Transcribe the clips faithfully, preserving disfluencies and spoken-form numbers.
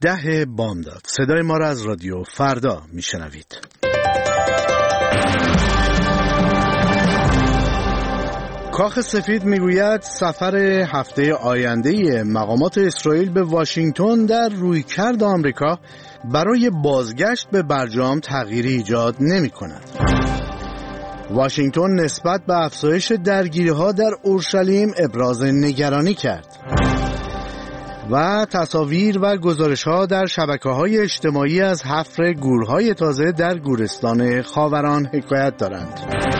هجده بامداد. صدای ما را از رادیو فردا میشنوید. کاخ سفید میگوید سفر هفته آینده مقامات اسرائیل به واشنگتن در رویکرد آمریکا برای بازگشت به برجام تغییری ایجاد نمی کند. واشنگتن نسبت به افزایش درگیری‌ها در اورشلیم ابراز نگرانی کرد و تصاویر و گزارش‌ها در شبکه‌های اجتماعی از حفر گورهای تازه در گورستان خاوران حکایت دارند.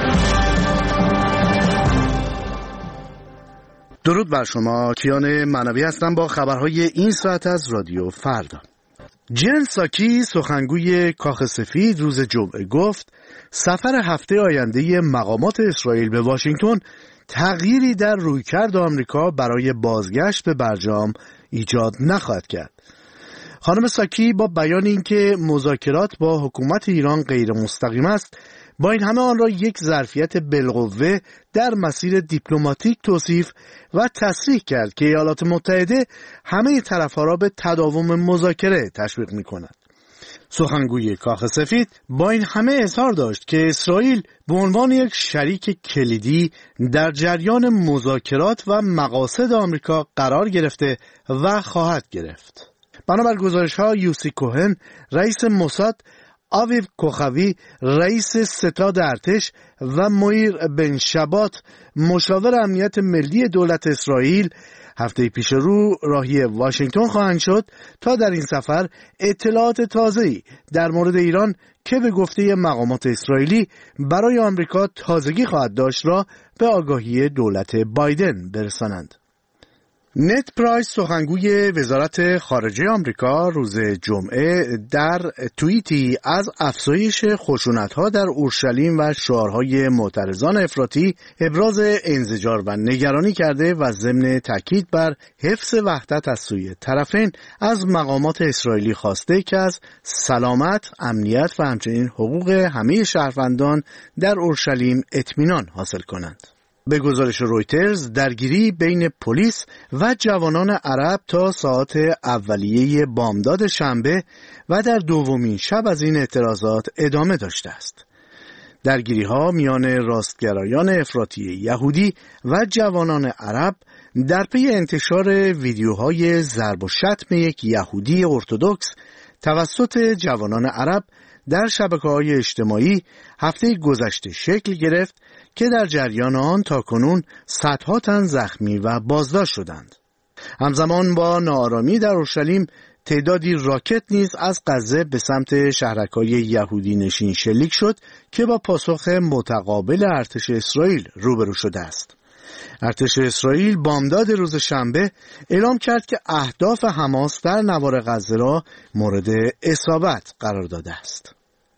درود بر شما، کیان معنوی هستم با خبرهای این ساعت از رادیو فردا. جن ساکی سخنگوی کاخ سفید روز جمعه گفت سفر هفته آینده مقامات اسرائیل به واشنگتن تغییری در رویکرد آمریکا برای بازگشت به برجام ایجاد نخواهد کرد. خانم ساکی با بیان اینکه مذاکرات با حکومت ایران غیر مستقیم است، با این همه آن را یک ظرفیت بالقوه در مسیر دیپلماتیک توصیف و تصریح کرد که ایالات متحده همه طرف‌ها را به تداوم مذاکره تشویق می‌کند. سخنگوی کاخ سفید با این همه اظهار داشت که اسرائیل به عنوان یک شریک کلیدی در جریان مذاکرات و مقاصد آمریکا قرار گرفته و خواهد گرفت. بنابر گزارش‌ها یوسی کوهن رئیس موساد، آویو کوخاوی رئیس ستاد ارتش و مویر بن شبات مشاور امنیت ملی دولت اسرائیل هفته پیش رو راهی واشنگتن خواهند شد تا در این سفر اطلاعات تازه‌ای در مورد ایران که به گفته مقامات اسرائیلی برای آمریکا تازگی خواهد داشت را به آگاهی دولت بایدن برسانند. نت پرایس سخنگوی وزارت خارجه آمریکا روز جمعه در توییتی از افزایش خشونت‌ها در اورشلیم و شعارهای معترضان افراطی ابراز انزجار و نگرانی کرده و ضمن تاکید بر حفظ وحدت از سوی طرفین از مقامات اسرائیلی خواسته که از سلامت، امنیت و همچنین حقوق همه شهروندان در اورشلیم اطمینان حاصل کنند. به گزارش رویترز درگیری بین پلیس و جوانان عرب تا ساعات اولیه بامداد شنبه و در دومین شب از این اعتراضات ادامه داشته است. درگیری ها میان راستگرایان افراطی یهودی و جوانان عرب در پی انتشار ویدیوهای ضرب و شتم یک یهودی ارتدوکس توسط جوانان عرب در شبکه‌های اجتماعی هفته گذشته شکل گرفت که در جریان آن تاکنون صدها تن زخمی و بازداشت شدند. همزمان با ناآرامی در اورشلیم تعدادی راکت نیز از غزه به سمت شهرک‌های یهودی نشین شلیک شد که با پاسخ متقابل ارتش اسرائیل روبرو شده است. ارتش اسرائیل بامداد روز شنبه اعلام کرد که اهداف حماس در نوار غزه را مورد اصابت قرار داده است.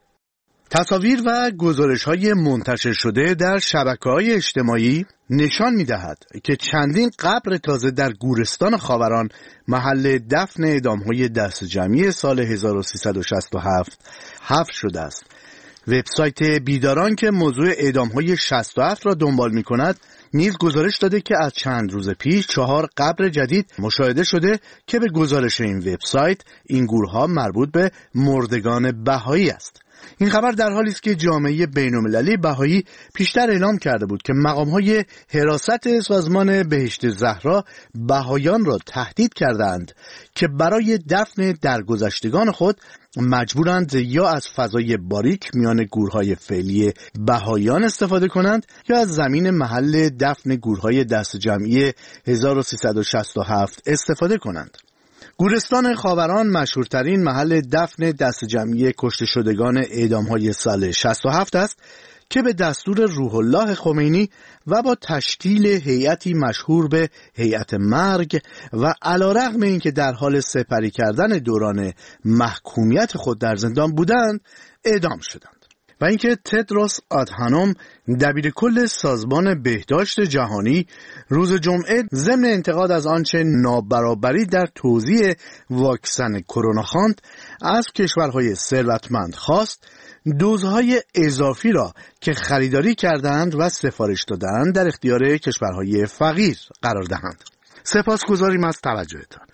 تصاویر و گزارش‌های منتشر شده در شبکه‌های اجتماعی نشان می‌دهد که چندین قبر تازه در گورستان خاوران محل دفن اعدام‌های دست جمعی سال هزار و سیصد و شصت و هفت حفر شده است. وبسایت بیداران که موضوع اعدام‌های شصت و هفت را دنبال می‌کند نیز گزارش داده که از چند روز پیش چهار قبر جدید مشاهده شده که به گزارش این وبسایت این گورها مربوط به مردگان بهایی است. این خبر در حالی است که جامعه بین‌المللی بهایی پیشتر اعلام کرده بود که مقام‌های حراست سازمان بهشت زهرا بهایان را تهدید کردند که برای دفن درگذشتگان خود مجبورند یا از فضای باریک میان گورهای فعلی بهایان استفاده کنند یا از زمین محل دفن گورهای دست جمعی هزار و سیصد و شصت و هفت استفاده کنند. گورستان خاوران مشهورترین محل دفن دست جمعی کشته شدگان اعدام‌های سال شصت و هفت است که به دستور روح الله خمینی و با تشکیل هیئتی مشهور به هیئت مرگ و علیرغم اینکه در حال سپری کردن دوران محکومیت خود در زندان بودند اعدام شدند. و اینکه تدروس آدهانوم دبیر کل سازمان بهداشت جهانی روز جمعه ضمن انتقاد از آنچه نابرابری در توزیع واکسن کرونا خواند از کشورهای ثروتمند خواست دوزهای اضافی را که خریداری کردند و سفارش دادند در اختیار کشورهای فقیر قرار دهند. سپاسگزاریم از توجهتان.